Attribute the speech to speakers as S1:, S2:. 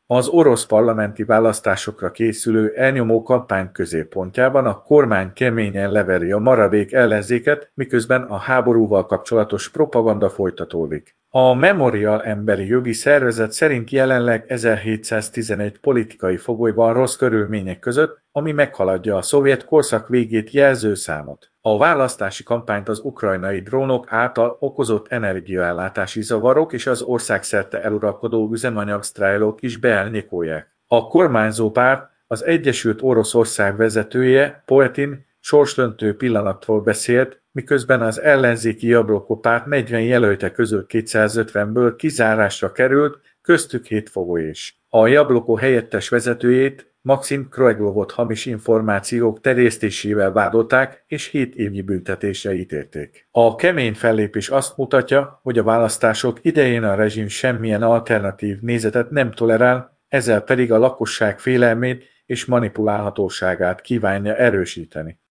S1: Az orosz parlamenti választásokra készülő elnyomó kampány középpontjában a kormány keményen leveri a maradék ellenzéket, miközben a háborúval kapcsolatos propaganda folytatódik. A Memorial emberi jogi szervezet szerint jelenleg 1711 politikai fogoly van rossz körülmények között, ami meghaladja a szovjet korszak végét jelző számot. A választási kampányt az ukrajnai drónok által okozott energiaellátási zavarok és az országszerte eluralkodó üzemanyagsztrájlok is beelnyékolják. A kormányzó párt, az Egyesült Oroszország vezetője, Pojtin sorsdöntő pillanatról beszélt, miközben az ellenzéki Jabloko párt 40 jelölte közül 250-ből kizárásra került, köztük 7 fogoly is. A Jabloko helyettes vezetőjét, Maxim Kroeglovot hamis információk terjesztésével vádolták, és 7 évnyi büntetésre ítélték. A kemény fellépés azt mutatja, hogy a választások idején a rezsim semmilyen alternatív nézetet nem tolerál, ezzel pedig a lakosság félelmét és manipulálhatóságát kívánja erősíteni.